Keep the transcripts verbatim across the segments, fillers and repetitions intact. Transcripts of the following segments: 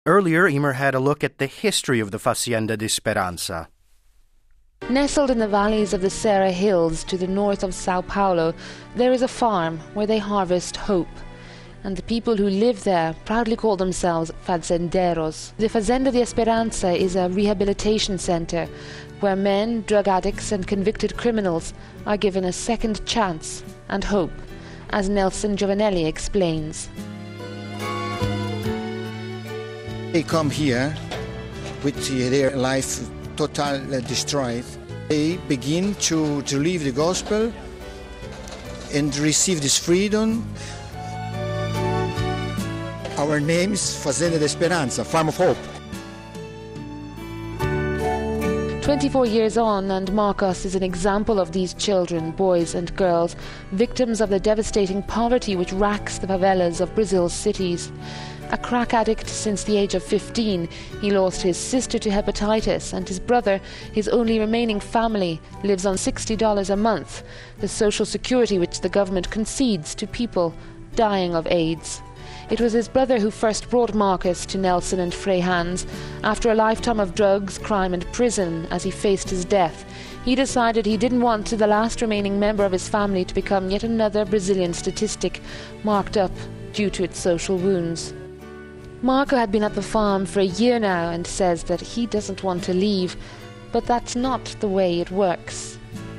Earlier, Emer had a look at the history of the Fazienda di Speranza. Nestled in the valleys of the Serra Hills to the north of Sao Paulo, there is a farm where they harvest hope. And the people who live there proudly call themselves fazenderos. The Fazenda di Esperanza is a rehabilitation center where men, drug addicts and convicted criminals are given a second chance and hope, as Nelson Giovanelli explains. They come here with their life totally destroyed. They begin to, to live the gospel and receive this freedom. Our name is Fazenda di Speranza, Farm of Hope. twenty-four years on, and Marcos is an example of these children, boys and girls, victims of the devastating poverty which racks the favelas of Brazil's cities. A crack addict since the age of fifteen, he lost his sister to hepatitis, and his brother, his only remaining family, lives on sixty dollars a month, the social security which the government concedes to people dying of AIDS. It was his brother who first brought Marcos to Nelson and Frei Hans. After a lifetime of drugs, crime and prison as he faced his death, he decided he didn't want the last remaining member of his family to become yet another Brazilian statistic marked up due to its social wounds. Marco had been at the farm for a year now and says that he doesn't want to leave, but that's not the way it works.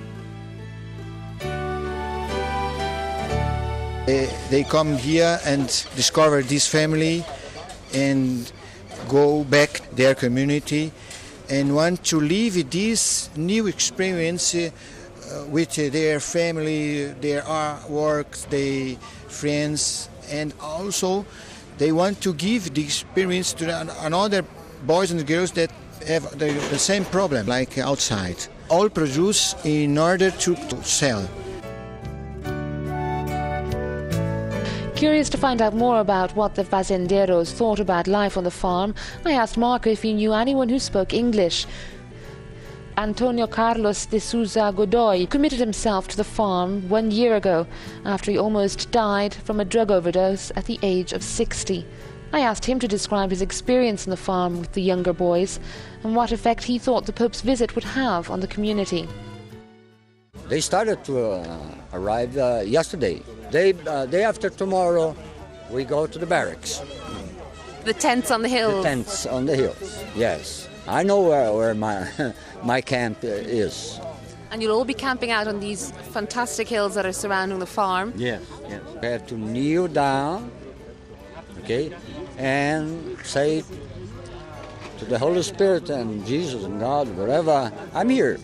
They, they come here and discover this family and go back their community and want to live this new experience uh, with their family, their work, their friends, and also they want to give the experience to another boys and girls that have the, the same problem like outside. All produce in order to, to sell. Curious to find out more about what the fazenderos thought about life on the farm, I asked Marco if he knew anyone who spoke English. Antonio Carlos de Souza Godoy committed himself to the farm one year ago after he almost died from a drug overdose at the age of sixty. I asked him to describe his experience on the farm with the younger boys and what effect he thought the Pope's visit would have on the community. They started to uh, arrive uh, yesterday. Day, uh, day after tomorrow, we go to the barracks. The tents on the hills? The tents on the hills, yes. I know where, where my, my camp is. And you'll all be camping out on these fantastic hills that are surrounding the farm? Yes, yes. We have to kneel down, okay, and say to the Holy Spirit and Jesus and God, whatever, I'm here.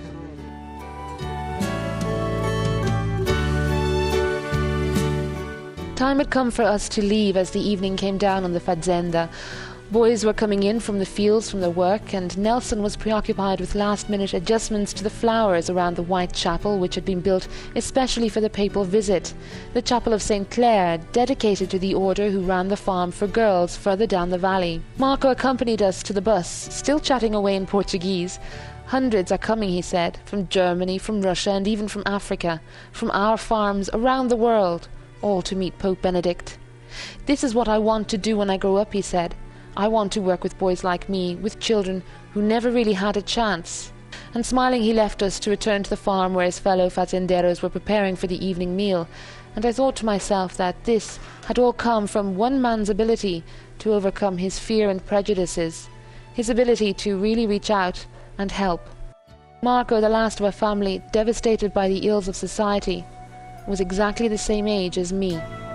Time had come for us to leave as the evening came down on the fazenda. Boys were coming in from the fields from their work, and Nelson was preoccupied with last-minute adjustments to the flowers around the white chapel which had been built especially for the papal visit, the chapel of Saint Clare, dedicated to the order who ran the farm for girls further down the valley. Marco accompanied us to the bus, still chatting away in Portuguese. Hundreds are coming, he said, from Germany, from Russia, and even from Africa, from our farms around the world, all to meet Pope Benedict. This is what I want to do when I grow up, he said. I want to work with boys like me, with children who never really had a chance. And smiling, he left us to return to the farm where his fellow fazenderos were preparing for the evening meal. And I thought to myself that this had all come from one man's ability to overcome his fear and prejudices, his ability to really reach out and help. Marco, the last of a family devastated by the ills of society, was exactly the same age as me.